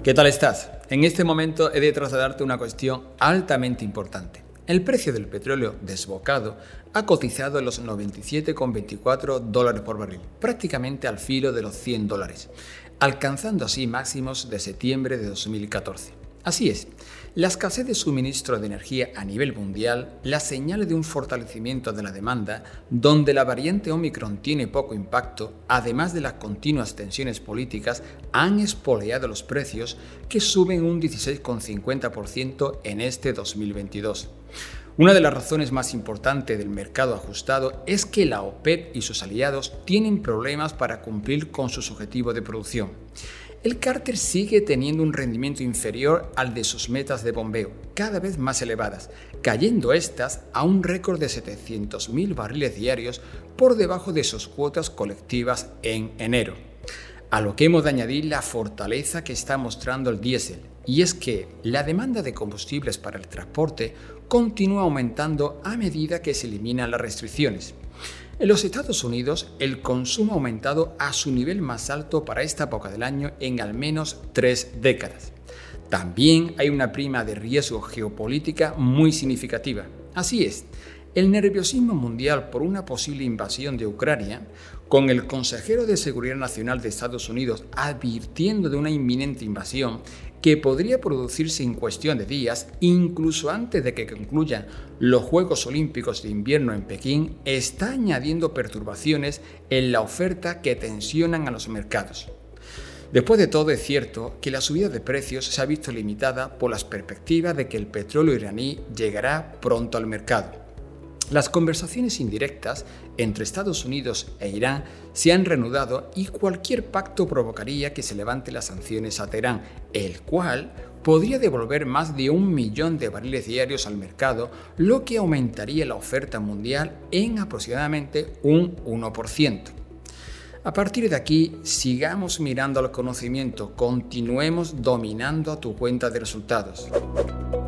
¿Qué tal estás? En este momento he de trasladarte una cuestión altamente importante. El precio del petróleo desbocado ha cotizado en los $97,24 por barril, prácticamente al filo de los $100, alcanzando así máximos de septiembre de 2014. Así es, la escasez de suministro de energía a nivel mundial, las señales de un fortalecimiento de la demanda, donde la variante Omicron tiene poco impacto, además de las continuas tensiones políticas, han espoleado los precios que suben un 16,50% en este 2022. Una de las razones más importantes del mercado ajustado es que la OPEP y sus aliados tienen problemas para cumplir con sus objetivos de producción. El cárter sigue teniendo un rendimiento inferior al de sus metas de bombeo, cada vez más elevadas, cayendo estas a un récord de 700.000 barriles diarios por debajo de sus cuotas colectivas en enero. A lo que hemos de añadir la fortaleza que está mostrando el diésel, y es que la demanda de combustibles para el transporte continúa aumentando a medida que se eliminan las restricciones. En los Estados Unidos, el consumo ha aumentado a su nivel más alto para esta época del año en al menos 3 décadas. También hay una prima de riesgo geopolítica muy significativa. Así es, el nerviosismo mundial por una posible invasión de Ucrania, con el consejero de Seguridad Nacional de Estados Unidos advirtiendo de una inminente invasión que podría producirse en cuestión de días, incluso antes de que concluyan los Juegos Olímpicos de Invierno en Pekín, está añadiendo perturbaciones en la oferta que tensionan a los mercados. Después de todo, es cierto que la subida de precios se ha visto limitada por las perspectivas de que el petróleo iraní llegará pronto al mercado. Las conversaciones indirectas entre Estados Unidos e Irán se han reanudado y cualquier pacto provocaría que se levanten las sanciones a Teherán, el cual podría devolver más de 1 millón de barriles diarios al mercado, lo que aumentaría la oferta mundial en aproximadamente un 1%. A partir de aquí, sigamos mirando al conocimiento, continuemos dominando a tu cuenta de resultados.